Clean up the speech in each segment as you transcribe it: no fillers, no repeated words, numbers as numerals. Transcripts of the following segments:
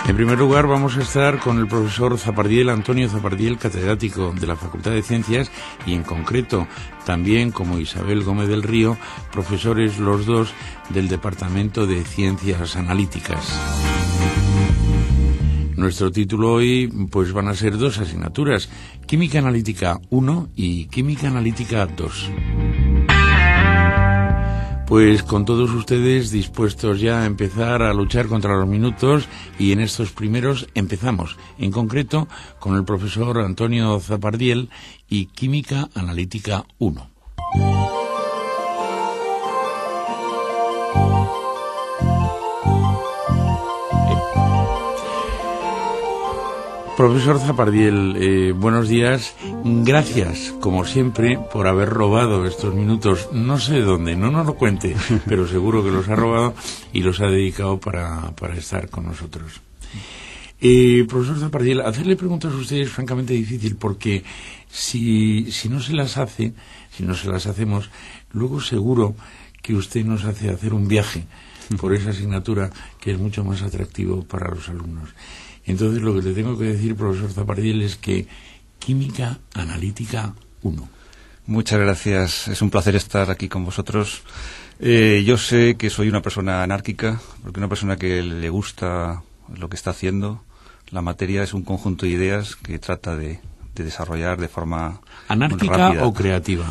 En primer lugar vamos a estar con el profesor Zapardiel, Antonio Zapardiel, catedrático de la Facultad de Ciencias y en concreto también como Isabel Gómez del Río, profesores los dos del Departamento de Ciencias Analíticas. Nuestro título hoy pues van a ser dos asignaturas, Química Analítica 1 y Química Analítica 2. Pues con todos ustedes dispuestos ya a empezar a luchar contra los minutos y en estos primeros empezamos, en concreto con el profesor Antonio Zapardiel y Química Analítica 1. Profesor Zapardiel, buenos días. Gracias, como siempre, por haber robado estos minutos. No sé dónde, no nos lo cuente, pero seguro que los ha robado y los ha dedicado para estar con nosotros. Profesor Zapardiel, hacerle preguntas a usted es francamente difícil porque si no se las hace, si no se las hacemos, luego seguro que usted nos hace hacer un viaje por esa asignatura que es mucho más atractivo para los alumnos. Entonces, lo que le tengo que decir, profesor Zapardiel, es que Química Analítica 1. Muchas gracias. Es un placer estar aquí con vosotros. Yo sé que soy una persona anárquica, porque una persona que le gusta lo que está haciendo. La materia es un conjunto de ideas que trata de desarrollar de forma ¿Anárquica rápida. o creativa?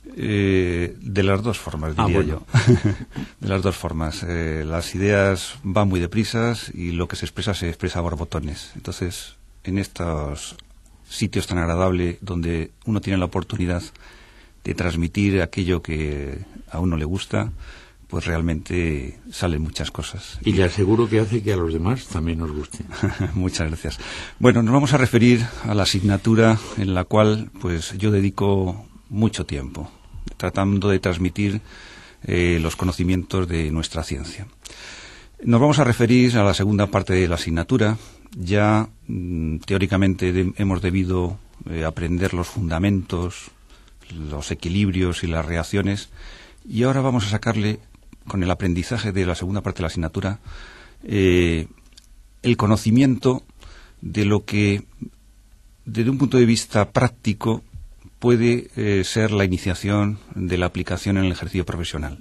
De las dos formas, diría yo. De las dos formas. Las ideas van muy deprisas y lo que se expresa a borbotones. Entonces, en estos sitios tan agradables donde uno tiene la oportunidad de transmitir aquello que a uno le gusta, pues realmente salen muchas cosas. Y le aseguro que hace que a los demás también nos guste. Muchas gracias. Bueno, nos vamos a referir a la asignatura en la cual pues yo dedico mucho tiempo tratando de transmitir los conocimientos de nuestra ciencia. Nos vamos a referir a la segunda parte de la asignatura. Ya teóricamente hemos debido aprender los fundamentos, los equilibrios y las reacciones, y ahora vamos a sacarle, con el aprendizaje de la segunda parte de la asignatura, el conocimiento de lo que, desde un punto de vista práctico, puede ser la iniciación de la aplicación en el ejercicio profesional.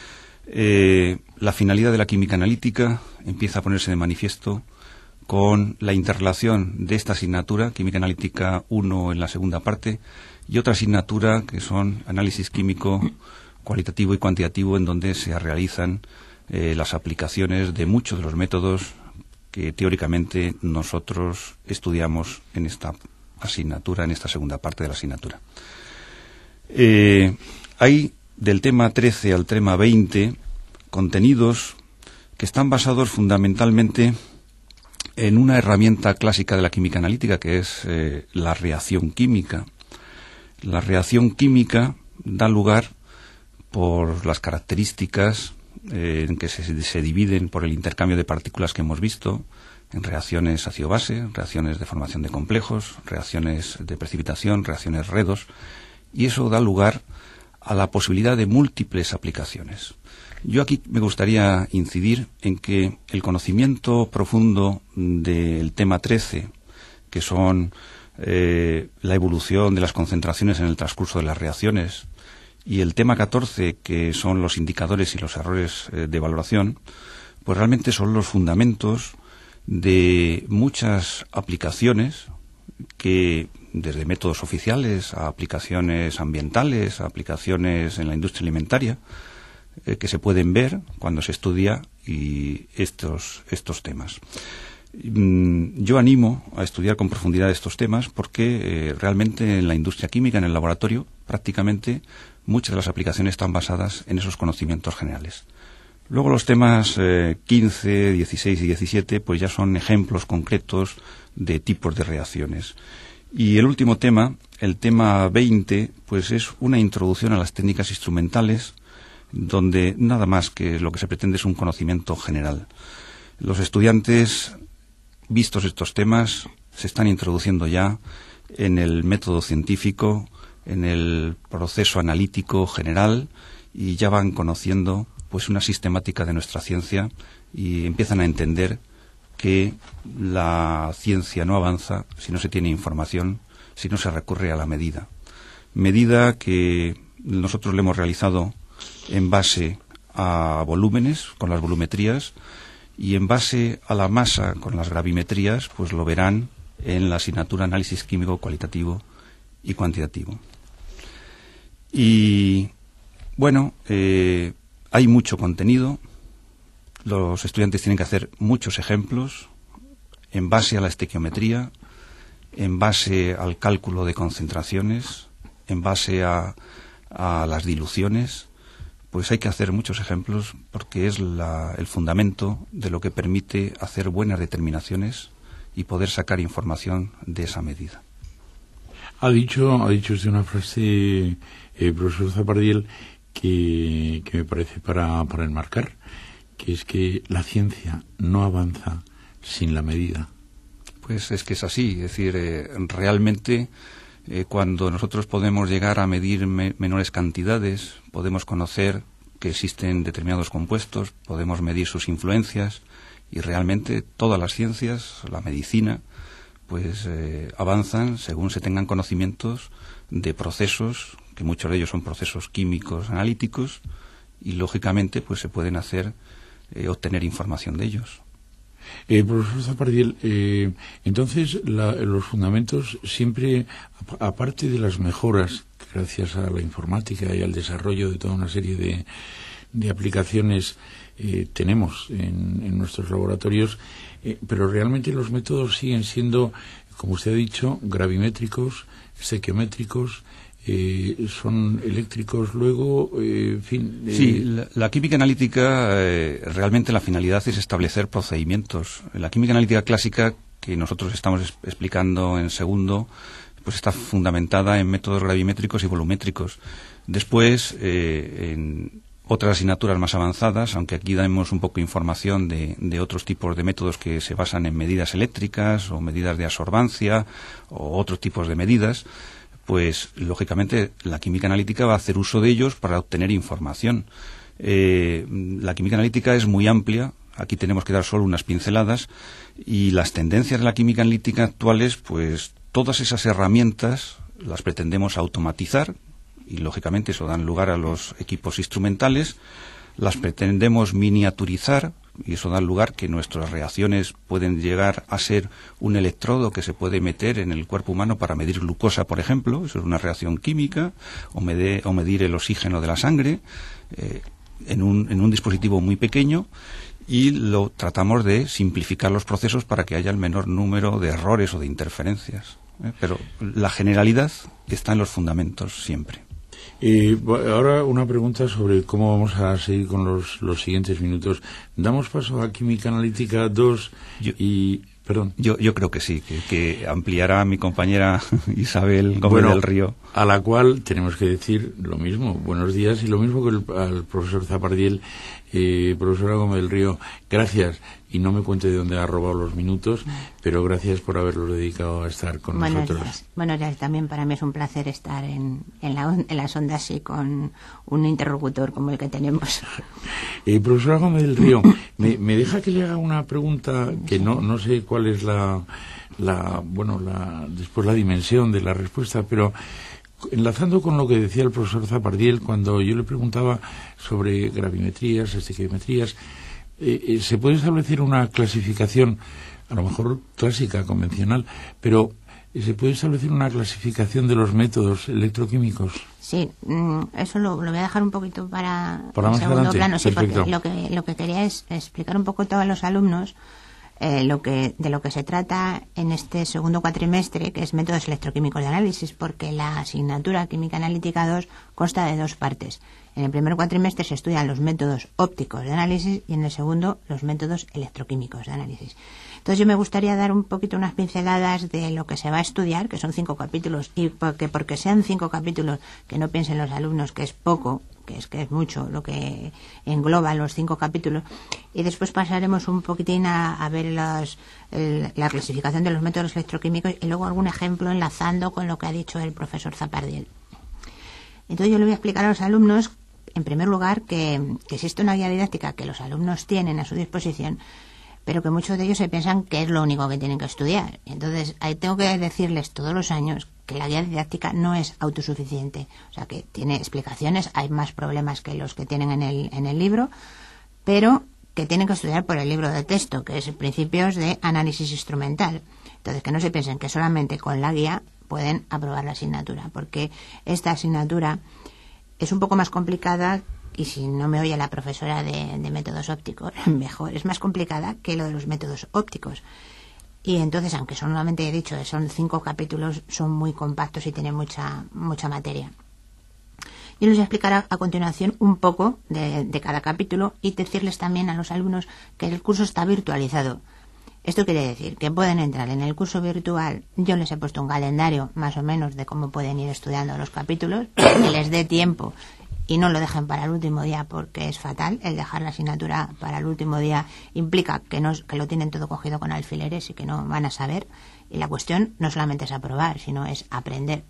La finalidad de la química analítica empieza a ponerse de manifiesto con la interrelación de esta asignatura, Química Analítica 1 en la segunda parte, y otra asignatura que son análisis químico cualitativo y cuantitativo, en donde se realizan las aplicaciones de muchos de los métodos que teóricamente nosotros estudiamos en esta asignatura, en esta segunda parte de la asignatura. Hay del tema 13 al tema 20 contenidos que están basados fundamentalmente en una herramienta clásica de la química analítica, que es la reacción química. La reacción química da lugar, por las características en que se dividen por el intercambio de partículas que hemos visto, en reacciones ácido-base, reacciones de formación de complejos, reacciones de precipitación, reacciones redos, y eso da lugar a la posibilidad de múltiples aplicaciones. Yo aquí me gustaría incidir en que el conocimiento profundo del tema 13, que son la evolución de las concentraciones en el transcurso de las reacciones, y el tema 14, que son los indicadores y los errores de valoración, pues realmente son los fundamentos de muchas aplicaciones que, desde métodos oficiales a aplicaciones ambientales, a aplicaciones en la industria alimentaria, que se pueden ver cuando se estudia y estos temas. Yo animo a estudiar con profundidad estos temas porque realmente en la industria química, en el laboratorio, prácticamente muchas de las aplicaciones están basadas en esos conocimientos generales. Luego los temas 15, 16 y 17 pues ya son ejemplos concretos de tipos de reacciones. Y el último tema, el tema 20, pues es una introducción a las técnicas instrumentales, donde nada más que lo que se pretende es un conocimiento general. Los estudiantes, vistos estos temas, se están introduciendo ya en el método científico, en el proceso analítico general, y ya van conociendo pues una sistemática de nuestra ciencia y empiezan a entender que la ciencia no avanza si no se tiene información, si no se recurre a la medida. Medida que nosotros le hemos realizado en base a volúmenes, con las volumetrías, y en base a la masa, con las gravimetrías, pues lo verán en la asignatura Análisis Químico Cualitativo y Cuantitativo. Y, bueno, hay mucho contenido. Los estudiantes tienen que hacer muchos ejemplos en base a la estequiometría, en base al cálculo de concentraciones, en base a las diluciones. Pues hay que hacer muchos ejemplos porque es el fundamento de lo que permite hacer buenas determinaciones y poder sacar información de esa medida. Ha dicho usted una frase, profesor Zapardiel, que me parece para enmarcar, que es que la ciencia no avanza sin la medida. Pues es que es así, es decir, realmente cuando nosotros podemos llegar a medir menores cantidades, podemos conocer que existen determinados compuestos, podemos medir sus influencias, y realmente todas las ciencias, la medicina, pues avanzan según se tengan conocimientos de procesos, que muchos de ellos son procesos químicos analíticos, y lógicamente pues se pueden obtener información de ellos. Profesor Zapardiel, entonces los fundamentos siempre, aparte de las mejoras, gracias a la informática y al desarrollo de toda una serie de aplicaciones, tenemos en nuestros laboratorios, pero realmente los métodos siguen siendo, como usted ha dicho, gravimétricos, estequiométricos, son eléctricos luego, en fin. Sí, la química analítica, realmente la finalidad es establecer procedimientos. La química analítica clásica, que nosotros estamos explicando en segundo, pues está fundamentada en métodos gravimétricos y volumétricos. Después, en otras asignaturas más avanzadas, aunque aquí damos un poco de información de otros tipos de métodos que se basan en medidas eléctricas o medidas de absorbancia o otros tipos de medidas, pues lógicamente la química analítica va a hacer uso de ellos para obtener información. La química analítica es muy amplia, aquí tenemos que dar solo unas pinceladas, y las tendencias de la química analítica actuales, pues todas esas herramientas las pretendemos automatizar, y lógicamente eso da lugar a los equipos instrumentales, las pretendemos miniaturizar, y eso da lugar que nuestras reacciones pueden llegar a ser un electrodo que se puede meter en el cuerpo humano para medir glucosa, por ejemplo, eso es una reacción química, o medir el oxígeno de la sangre, en un dispositivo muy pequeño, y lo tratamos de simplificar los procesos para que haya el menor número de errores o de interferencias. Pero la generalidad está en los fundamentos siempre. Ahora una pregunta sobre cómo vamos a seguir con los siguientes minutos. Damos paso a Química Analítica 2 Perdón. Yo creo que sí, que ampliará mi compañera Isabel Gómez del Río. A la cual tenemos que decir lo mismo, buenos días, y lo mismo que al profesor Zapardiel. Profesora Gómez del Río, gracias, y no me cuente de dónde ha robado los minutos, pero gracias por haberlos dedicado a estar con nosotros. Buenos días, también para mí es un placer estar en las ondas y con un interlocutor como el que tenemos. Profesora Gómez del Río, me deja que le haga una pregunta que no sé cuál es después la dimensión de la respuesta, pero enlazando con lo que decía el profesor Zapardiel cuando yo le preguntaba sobre gravimetrías, estequiometrías, ¿se puede establecer una clasificación, a lo mejor clásica, convencional, pero ¿se puede establecer una clasificación de los métodos electroquímicos? Sí, eso lo voy a dejar un poquito para más segundo adelante. plano, sí, Perfecto. porque lo que quería es explicar un poco a todos los alumnos de lo que se trata en este segundo cuatrimestre, que es métodos electroquímicos de análisis, porque la asignatura Química Analítica 2 consta de dos partes. En el primer cuatrimestre se estudian los métodos ópticos de análisis y en el segundo los métodos electroquímicos de análisis. Entonces yo me gustaría dar un poquito unas pinceladas de lo que se va a estudiar, que son 5 capítulos, y porque sean 5 capítulos, que no piensen los alumnos que es poco, que es mucho lo que engloba los 5 capítulos, y después pasaremos un poquitín a ver la clasificación de los métodos electroquímicos y luego algún ejemplo enlazando con lo que ha dicho el profesor Zapardiel. Entonces yo le voy a explicar a los alumnos, en primer lugar, que existe una guía didáctica que los alumnos tienen a su disposición pero que muchos de ellos se piensan que es lo único que tienen que estudiar. Entonces, ahí tengo que decirles todos los años que la guía didáctica no es autosuficiente, o sea, que tiene explicaciones, hay más problemas que los que tienen en el libro, pero que tienen que estudiar por el libro de texto, que es Principios de Análisis Instrumental. Entonces, que no se piensen que solamente con la guía pueden aprobar la asignatura, porque esta asignatura es un poco más complicada, y si no me oye la profesora de métodos ópticos, mejor, es más complicada que lo de los métodos ópticos. Y entonces, aunque solamente he dicho que son 5 capítulos, son muy compactos y tienen mucha materia. Yo les voy a explicar a continuación un poco de cada capítulo y decirles también a los alumnos que el curso está virtualizado. Esto quiere decir que pueden entrar en el curso virtual. Yo les he puesto un calendario más o menos de cómo pueden ir estudiando los capítulos, que les dé tiempo y no lo dejen para el último día, porque es fatal. El dejar la asignatura para el último día implica que lo tienen todo cogido con alfileres y que no van a saber. Y la cuestión no solamente es aprobar, sino es aprender.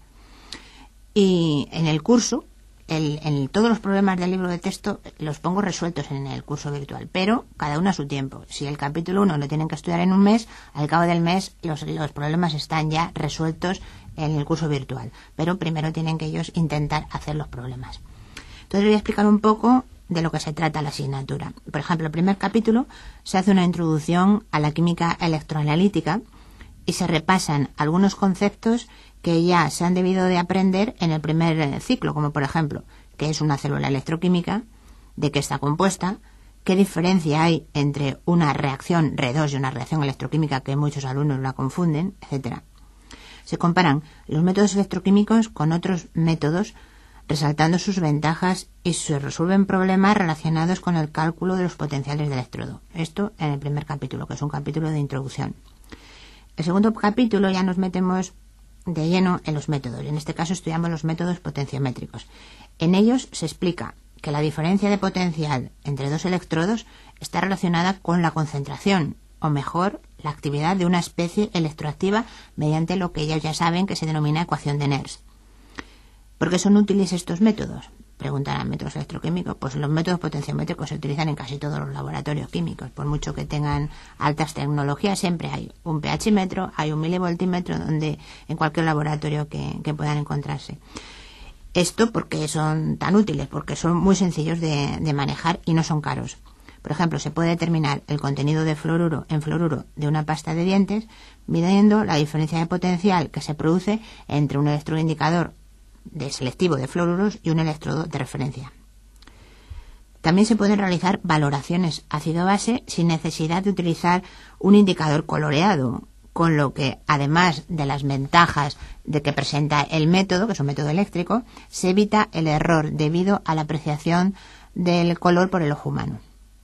Y en el curso, todos los problemas del libro de texto los pongo resueltos en el curso virtual, pero cada uno a su tiempo. Si el capítulo 1 lo tienen que estudiar en un mes, al cabo del mes los problemas están ya resueltos en el curso virtual, pero primero tienen que ellos intentar hacer los problemas. Entonces voy a explicar un poco de lo que se trata la asignatura. Por ejemplo, el primer capítulo se hace una introducción a la química electroanalítica y se repasan algunos conceptos que ya se han debido de aprender en el primer ciclo, como por ejemplo, qué es una célula electroquímica, de qué está compuesta, qué diferencia hay entre una reacción Re2 y una reacción electroquímica, que muchos alumnos la confunden, etcétera. Se comparan los métodos electroquímicos con otros métodos, resaltando sus ventajas, y se resuelven problemas relacionados con el cálculo de los potenciales de electrodo. Esto en el primer capítulo, que es un capítulo de introducción. El segundo capítulo ya nos metemos de lleno en los métodos, y en este caso estudiamos los métodos potenciométricos. En ellos se explica que la diferencia de potencial entre dos electrodos está relacionada con la concentración, o mejor, la actividad de una especie electroactiva mediante lo que ellos ya saben que se denomina ecuación de Nernst. ¿Por qué son útiles estos métodos? Preguntarán, ¿métodos electroquímicos? Pues los métodos potenciométricos se utilizan en casi todos los laboratorios químicos. Por mucho que tengan altas tecnologías, siempre hay un pHímetro, hay un milivoltímetro, donde en cualquier laboratorio que puedan encontrarse. Esto porque son tan útiles, porque son muy sencillos de manejar y no son caros. Por ejemplo, se puede determinar el contenido de fluoruro en fluoruro de una pasta de dientes midiendo la diferencia de potencial que se produce entre un electroindicador selectivo de fluoruros y un electrodo de referencia. También se pueden realizar valoraciones ácido-base sin necesidad de utilizar un indicador coloreado, con lo que, además de las ventajas de que presenta el método, que es un método eléctrico, se evita el error debido a la apreciación del color por el ojo humano.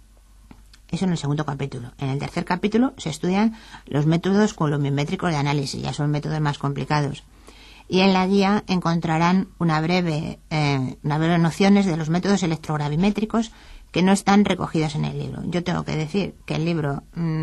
Eso en el segundo capítulo. En el tercer capítulo se estudian los métodos columiométricos de análisis, ya son métodos más complicados. Y en la guía encontrarán una breve nociones de los métodos electrogravimétricos que no están recogidos en el libro. Yo tengo que decir que el libro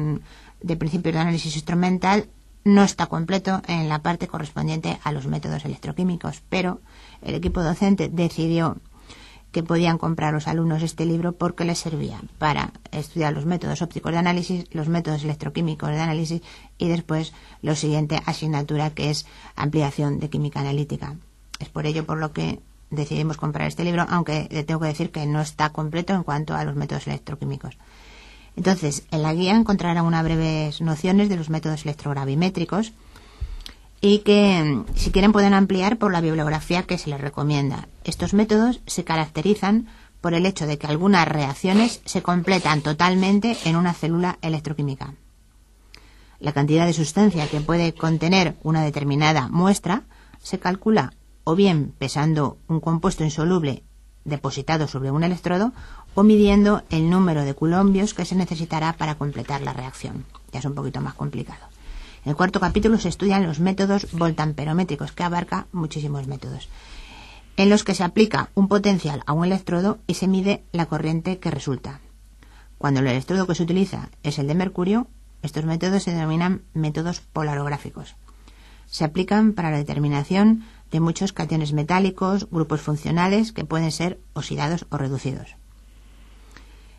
de Principios de Análisis Instrumental no está completo en la parte correspondiente a los métodos electroquímicos, pero el equipo docente decidió que podían comprar los alumnos este libro porque les servía para estudiar los métodos ópticos de análisis, los métodos electroquímicos de análisis y después la siguiente asignatura, que es ampliación de química analítica. Es por ello por lo que decidimos comprar este libro, aunque le tengo que decir que no está completo en cuanto a los métodos electroquímicos. Entonces, en la guía encontrarán unas breves nociones de los métodos electrogravimétricos y que, si quieren, pueden ampliar por la bibliografía que se les recomienda. Estos métodos se caracterizan por el hecho de que algunas reacciones se completan totalmente en una célula electroquímica. La cantidad de sustancia que puede contener una determinada muestra se calcula o bien pesando un compuesto insoluble depositado sobre un electrodo o midiendo el número de coulombios que se necesitará para completar la reacción. Ya es un poquito más complicado. En el cuarto capítulo se estudian los métodos voltamperométricos, que abarca muchísimos métodos, en los que se aplica un potencial a un electrodo y se mide la corriente que resulta. Cuando el electrodo que se utiliza es el de mercurio, estos métodos se denominan métodos polarográficos. Se aplican para la determinación de muchos cationes metálicos, grupos funcionales que pueden ser oxidados o reducidos.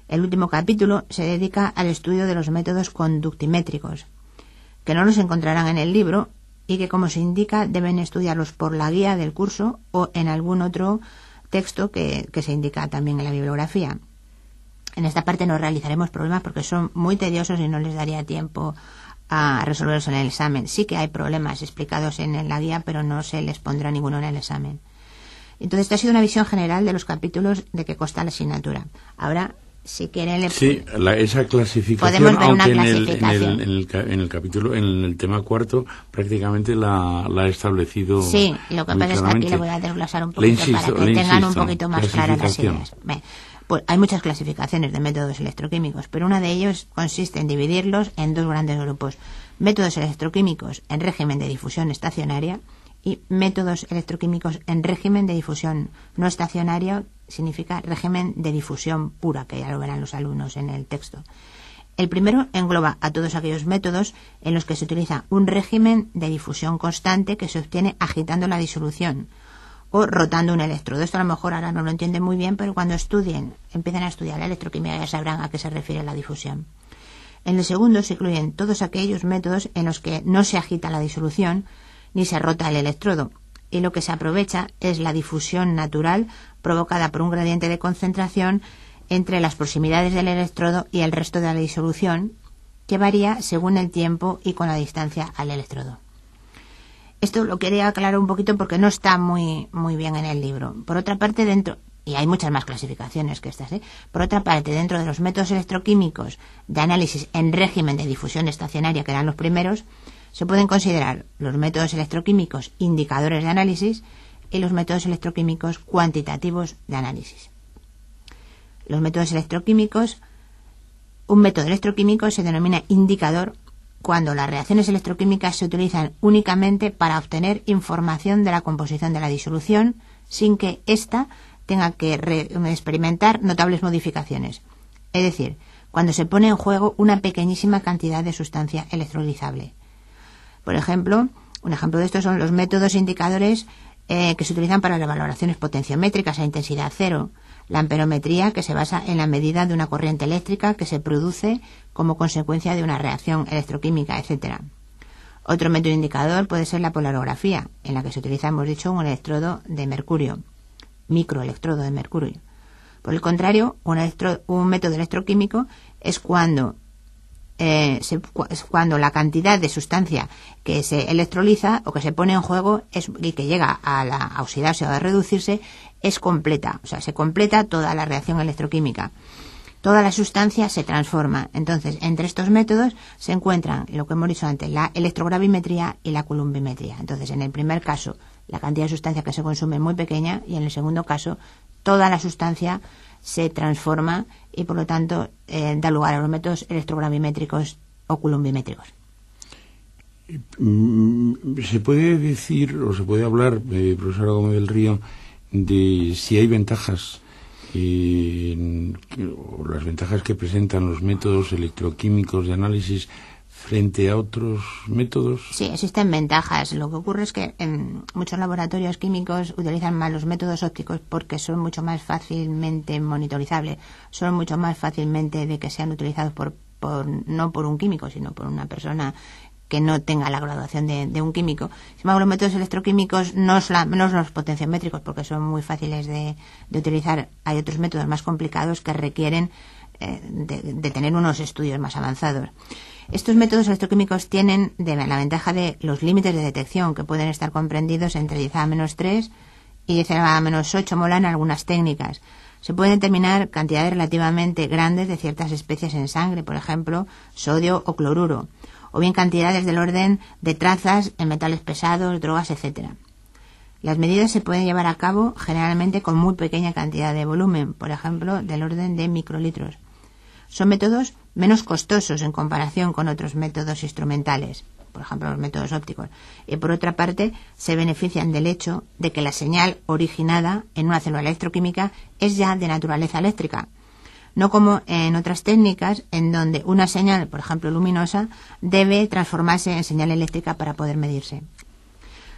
El último capítulo se dedica al estudio de los métodos conductimétricos, que no los encontrarán en el libro y que, como se indica, deben estudiarlos por la guía del curso o en algún otro texto que se indica también en la bibliografía. En esta parte no realizaremos problemas porque son muy tediosos y no les daría tiempo a resolverlos en el examen. Sí que hay problemas explicados en la guía, pero no se les pondrá ninguno en el examen. Entonces, esta ha sido una visión general de los capítulos de que consta la asignatura. Ahora, si quieren... esa clasificación, podemos ver aunque una clasificación. En el capítulo, en el tema cuarto, prácticamente la ha establecido. Sí, lo que pasa es que aquí le voy a desglosar un poquito para que tengan un poquito más claras las ideas. Pues hay muchas clasificaciones de métodos electroquímicos, pero una de ellos consiste en dividirlos en dos grandes grupos: métodos electroquímicos en régimen de difusión estacionaria y métodos electroquímicos en régimen de difusión no estacionario, significa régimen de difusión pura, que ya lo verán los alumnos en el texto. El primero engloba a todos aquellos métodos en los que se utiliza un régimen de difusión constante que se obtiene agitando la disolución o rotando un electrodo. Esto a lo mejor ahora no lo entienden muy bien, pero cuando empiezan a estudiar la electroquímica ya sabrán a qué se refiere la difusión. En el segundo se incluyen todos aquellos métodos en los que no se agita la disolución ni se rota el electrodo, y lo que se aprovecha es la difusión natural provocada por un gradiente de concentración entre las proximidades del electrodo y el resto de la disolución, que varía según el tiempo y con la distancia al electrodo. Esto lo quería aclarar un poquito porque no está muy bien en el libro. Por otra parte, y hay muchas más clasificaciones que estas, por otra parte, dentro de los métodos electroquímicos de análisis en régimen de difusión estacionaria, que eran los primeros, se pueden considerar los métodos electroquímicos indicadores de análisis y los métodos electroquímicos cuantitativos de análisis. Los métodos electroquímicos, un método electroquímico se denomina indicador cuando las reacciones electroquímicas se utilizan únicamente para obtener información de la composición de la disolución sin que ésta tenga que experimentar notables modificaciones. Es decir, cuando se pone en juego una pequeñísima cantidad de sustancia electrolizable. Por ejemplo, un ejemplo de esto son los métodos indicadores que se utilizan para las valoraciones potenciométricas a intensidad cero, la amperometría, que se basa en la medida de una corriente eléctrica que se produce como consecuencia de una reacción electroquímica, etc. Otro método indicador puede ser la polarografía, en la que se utiliza, hemos dicho, un electrodo de mercurio, microelectrodo de mercurio. Por el contrario, un método electroquímico es cuando la cantidad de sustancia que se electroliza o que se pone en juego y que llega a oxidarse o a reducirse es completa, o sea, se completa toda la reacción electroquímica. Toda la sustancia se transforma. Entonces, entre estos métodos se encuentran lo que hemos dicho antes, la electrogravimetría y la coulombimetría. Entonces, en el primer caso, la cantidad de sustancia que se consume es muy pequeña y en el segundo caso, toda la sustancia se transforma y, por lo tanto, da lugar a los métodos electrogravimétricos o coulombimétricos. ¿Se puede decir o se puede hablar, profesora Gómez del Río, de si hay ventajas o las ventajas que presentan los métodos electroquímicos de análisis frente a otros métodos? Sí, existen ventajas. Lo que ocurre es que en muchos laboratorios químicos utilizan más los métodos ópticos porque son mucho más fácilmente monitorizables, son mucho más fácilmente de que sean utilizados no por un químico, sino por una persona que no tenga la graduación de un químico. Sin embargo, los métodos electroquímicos no son los potenciométricos porque son muy fáciles de utilizar. Hay otros métodos más complicados que requieren de tener unos estudios más avanzados. Estos métodos electroquímicos tienen la ventaja de los límites de detección, que pueden estar comprendidos entre 10⁻³ y 10⁻8 molar en algunas técnicas. Se pueden determinar cantidades relativamente grandes de ciertas especies en sangre, por ejemplo, sodio o cloruro, o bien cantidades del orden de trazas en metales pesados, drogas, etc. Las medidas se pueden llevar a cabo generalmente con muy pequeña cantidad de volumen, por ejemplo, del orden de microlitros. Son métodos menos costosos en comparación con otros métodos instrumentales, por ejemplo los métodos ópticos, y por otra parte se benefician del hecho de que la señal originada en una célula electroquímica es ya de naturaleza eléctrica, no como en otras técnicas en donde una señal, por ejemplo luminosa, debe transformarse en señal eléctrica para poder medirse.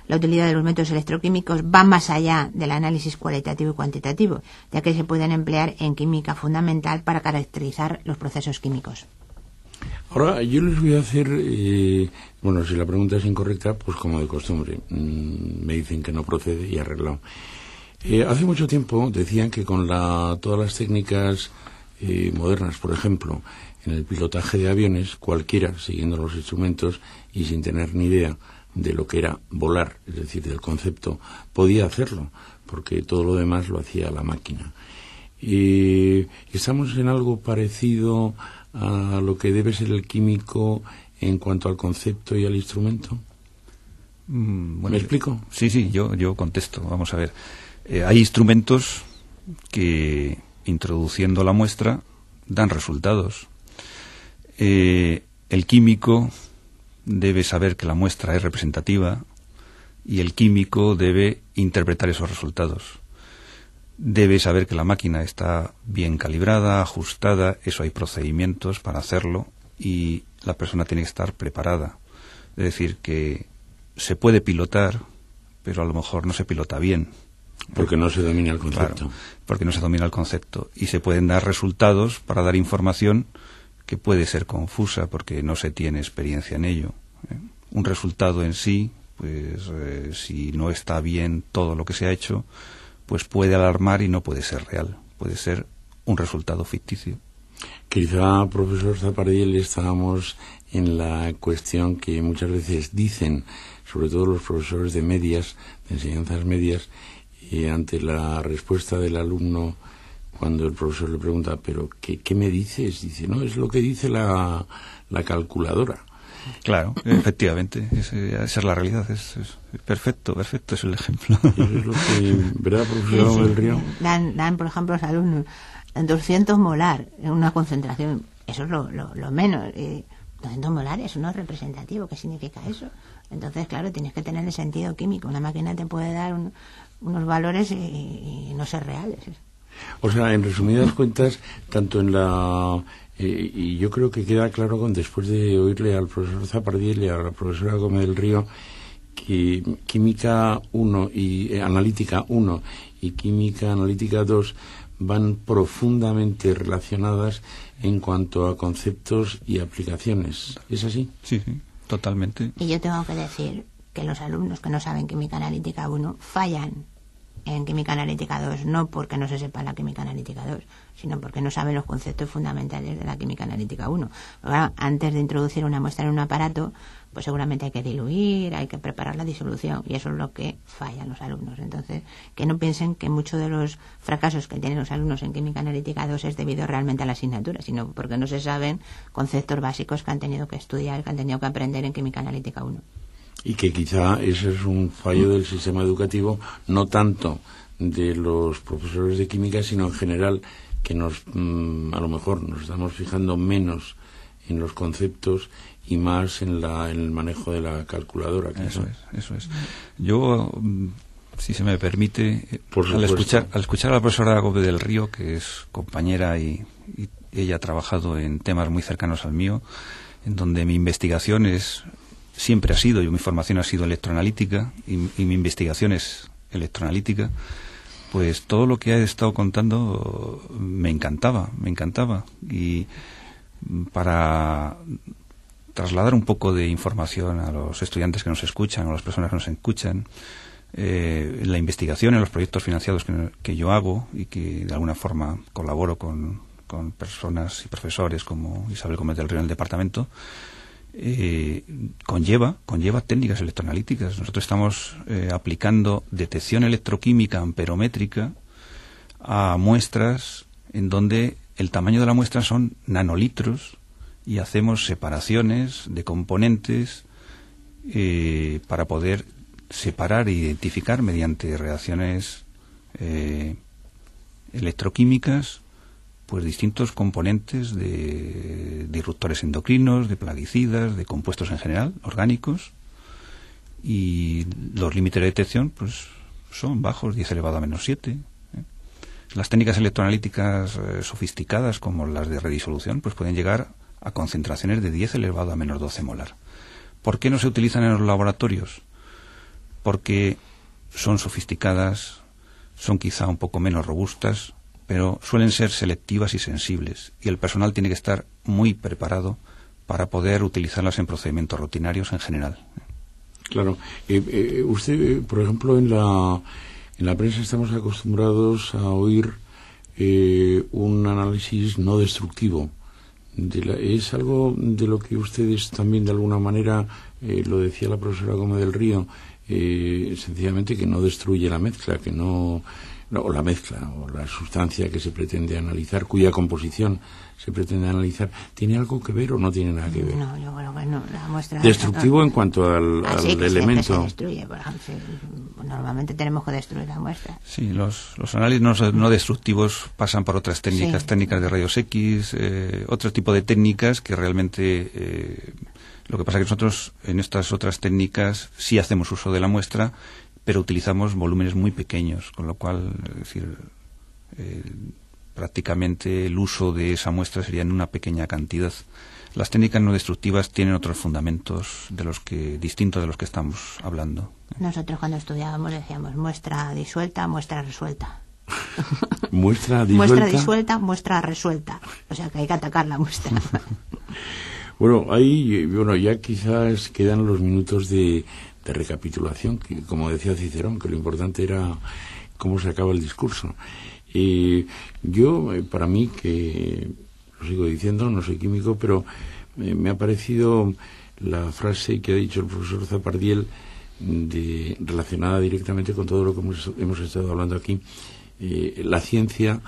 la utilidad de los métodos electroquímicos va más allá del análisis cualitativo y cuantitativo, ya que se pueden emplear en química fundamental para caracterizar los procesos químicos. Ahora, yo les voy a hacer, bueno, si la pregunta es incorrecta, pues como de costumbre, me dicen que no procede y arreglado. Hace mucho tiempo decían que con todas las técnicas modernas, por ejemplo, en el pilotaje de aviones, cualquiera, siguiendo los instrumentos y sin tener ni idea de lo que era volar, es decir, del concepto, podía hacerlo, porque todo lo demás lo hacía la máquina. Estamos en algo parecido a lo que debe ser el químico en cuanto al concepto y al instrumento. Bueno, ¿Me explico? Sí, yo contesto. Vamos a ver. Hay instrumentos que, introduciendo la muestra, dan resultados. El químico debe saber que la muestra es representativa y el químico debe interpretar esos resultados. Debe saber que la máquina está bien calibrada, ajustada, eso hay procedimientos para hacerlo y la persona tiene que estar preparada. Es decir, que se puede pilotar, pero a lo mejor no se pilota bien. Porque no se domina el concepto. Claro, porque no se domina el concepto. Y se pueden dar resultados para dar información que puede ser confusa porque no se tiene experiencia en ello. Un resultado en sí, pues si no está bien todo lo que se ha hecho, pues puede alarmar y no puede ser real. Puede ser un resultado ficticio. Quizá, profesor Zapardiel, estábamos en la cuestión que muchas veces dicen, sobre todo los profesores de medias, de enseñanzas medias, ante la respuesta del alumno, cuando el profesor le pregunta, ¿pero qué me dices? Dice, no, es lo que dice la calculadora. Claro, efectivamente, esa es la realidad, es perfecto, es el ejemplo. Eso es lo que, ¿verdad, profesor Sí, del Río? Dan, por ejemplo, los alumnos 200 molar en una concentración, eso es lo menos. 200 molar, eso no es representativo, ¿qué significa eso? Entonces, claro, tienes que tener el sentido químico. Una máquina te puede dar unos valores y no ser reales. O sea, en resumidas cuentas, tanto en la... y yo creo que queda claro después de oírle al profesor Zapardiel y a la profesora Gómez del Río que química 1 y analítica 1 y química analítica 2 van profundamente relacionadas en cuanto a conceptos y aplicaciones. ¿Es así? Sí, totalmente. Y yo tengo que decir que los alumnos que no saben química analítica 1 fallan en química analítica 2, no porque no se sepa la química analítica 2, sino porque no saben los conceptos fundamentales de la química analítica 1. Ahora, antes de introducir una muestra en un aparato, pues seguramente hay que diluir, hay que preparar la disolución, y eso es lo que fallan los alumnos. Entonces, que no piensen que muchos de los fracasos que tienen los alumnos en química analítica 2 es debido realmente a la asignatura, sino porque no se saben conceptos básicos que han tenido que estudiar, que han tenido que aprender en química analítica 1. Y que quizá ese es un fallo del sistema educativo, no tanto de los profesores de química, sino en general, que a lo mejor nos estamos fijando menos en los conceptos y más en el manejo de la calculadora. Eso es. Yo, si se me permite, al escuchar a la profesora Gómez del Río, que es compañera y ella ha trabajado en temas muy cercanos al mío, en donde mi investigación siempre ha sido, mi formación ha sido electroanalítica y mi investigación es electroanalítica, pues todo lo que ha estado contando me encantaba. Y para trasladar un poco de información a los estudiantes que nos escuchan, o a las personas que nos escuchan, la investigación en los proyectos financiados que yo hago y que de alguna forma colaboro con personas y profesores como Isabel Gómez del Río en el departamento, conlleva técnicas electroanalíticas. Nosotros estamos aplicando detección electroquímica amperométrica a muestras en donde el tamaño de la muestra son nanolitros y hacemos separaciones de componentes para poder separar e identificar mediante reacciones electroquímicas pues distintos componentes de disruptores endocrinos, de plaguicidas, de compuestos en general, orgánicos, y los límites de detección pues son bajos, 10 elevado a menos 7. Las técnicas electroanalíticas sofisticadas, como las de redisolución, pues pueden llegar a concentraciones de 10 elevado a menos 12 molar. ¿Por qué no se utilizan en los laboratorios? porque son sofisticadas, son quizá un poco menos robustas, pero suelen ser selectivas y sensibles, y el personal tiene que estar muy preparado para poder utilizarlas en procedimientos rutinarios en general. Claro. Usted, por ejemplo, en la prensa estamos acostumbrados a oír un análisis no destructivo. ¿Es algo de lo que ustedes también, de alguna manera, lo decía la profesora Gómez del Río, sencillamente que no destruye la mezcla, o la mezcla, o la sustancia que se pretende analizar, cuya composición se pretende analizar, ¿tiene algo que ver o no tiene nada que ver? No, yo creo que no. La muestra destructivo en cuanto al elemento. Se destruye, por ejemplo, normalmente tenemos que destruir la muestra. Sí, los análisis no destructivos pasan por otras técnicas, técnicas de rayos X, otro tipo de técnicas que realmente lo que pasa es que nosotros en estas otras técnicas sí hacemos uso de la muestra, pero utilizamos volúmenes muy pequeños, con lo cual, es decir, prácticamente el uso de esa muestra sería en una pequeña cantidad. Las técnicas no destructivas tienen otros fundamentos distintos de los que estamos hablando. Nosotros cuando estudiábamos decíamos muestra disuelta, muestra resuelta. Muestra disuelta. Muestra disuelta, muestra resuelta. O sea que hay que atacar la muestra. Bueno, ya quizás quedan los minutos de recapitulación, que, como decía Cicerón, que lo importante era cómo se acaba el discurso. Para mí, que lo sigo diciendo, no soy químico, pero me ha parecido la frase que ha dicho el profesor Zapardiel, relacionada directamente con todo lo que hemos estado hablando aquí. La ciencia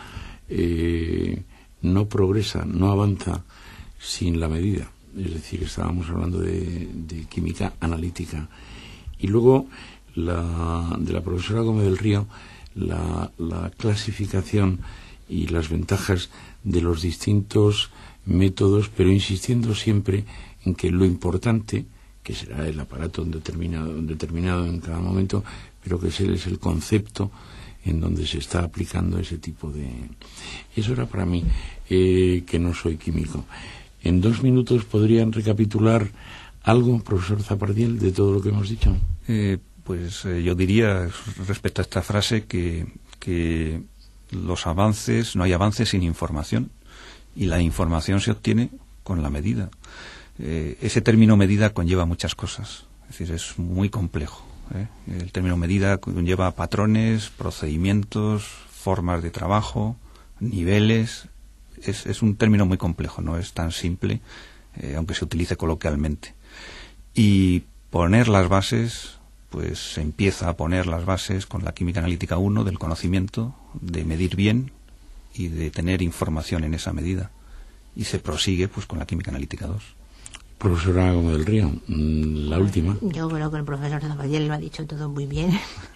no progresa, no avanza sin la medida. Es decir, estábamos hablando de química analítica. Y luego, de la profesora Gómez del Río, la clasificación y las ventajas de los distintos métodos, pero insistiendo siempre en que lo importante, que será el aparato determinado en cada momento, pero que ese es el concepto en donde se está aplicando ese tipo de... Eso era para mí, que no soy químico. En 2 minutos, ¿podrían recapitular algo, profesor Zapardiel, de todo lo que hemos dicho? Yo diría, respecto a esta frase, que no hay avances sin información, y la información se obtiene con la medida. Ese término medida conlleva muchas cosas, es decir, es muy complejo. El término medida conlleva patrones, procedimientos, formas de trabajo, niveles. Es un término muy complejo, no es tan simple, aunque se utilice coloquialmente. Y poner las bases, pues se empieza a poner las bases con la química analítica 1 del conocimiento, de medir bien y de tener información en esa medida. Y se prosigue pues con la química analítica 2. Profesora Gómez del Río, la última. Yo creo que el profesor Zapardiel lo ha dicho todo muy bien.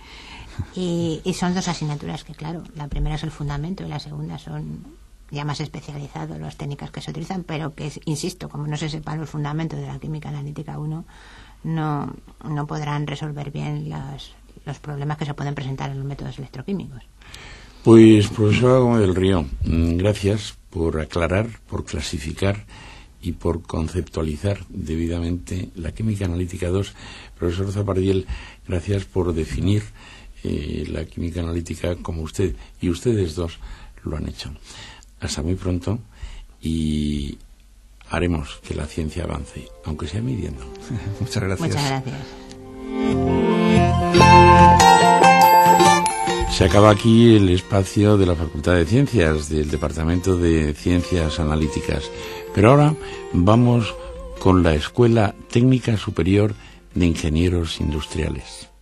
y son 2 asignaturas que, claro, la primera es el fundamento y la segunda son ya más especializados las técnicas que se utilizan, pero que, insisto, como no se sepan los fundamentos de la química analítica 1, no podrán resolver bien los problemas que se pueden presentar en los métodos electroquímicos. Pues, profesora Gómez del Río, gracias por aclarar, por clasificar y por conceptualizar debidamente la química analítica 2. Profesor Zapardiel, gracias por definir la química analítica como usted y ustedes dos lo han hecho. Hasta muy pronto, y haremos que la ciencia avance, aunque sea midiendo. Muchas gracias. Muchas gracias. Se acaba aquí el espacio de la Facultad de Ciencias, del Departamento de Ciencias Analíticas. Pero ahora vamos con la Escuela Técnica Superior de Ingenieros Industriales.